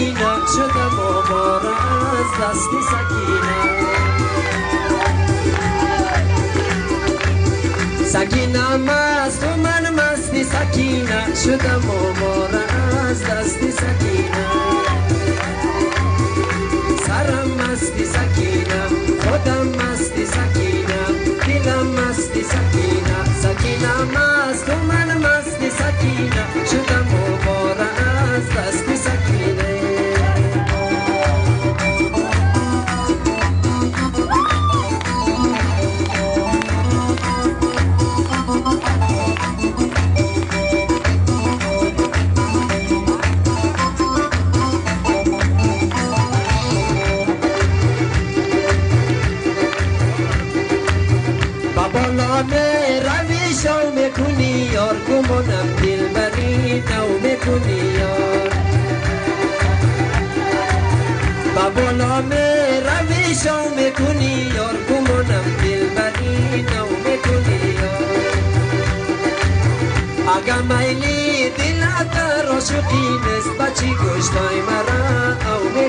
سکینه شدم آواره از دست سکینه سکینه مست و من مستی سکینه شدم آواره از دست سکینه سرم مستی سکینه خودم مستی سکینه دلم مستی سکینه سکینه مست و من مستی سکینه شدم آواره از دست سکینه رویشو میکنی یار گمانم دل بری نو میکنی یار با بالا رویشو میکنی یار گمانم دل بری نو میکنی یار اگه میلی دلت را شقی نیست بچی گوشتای مرا او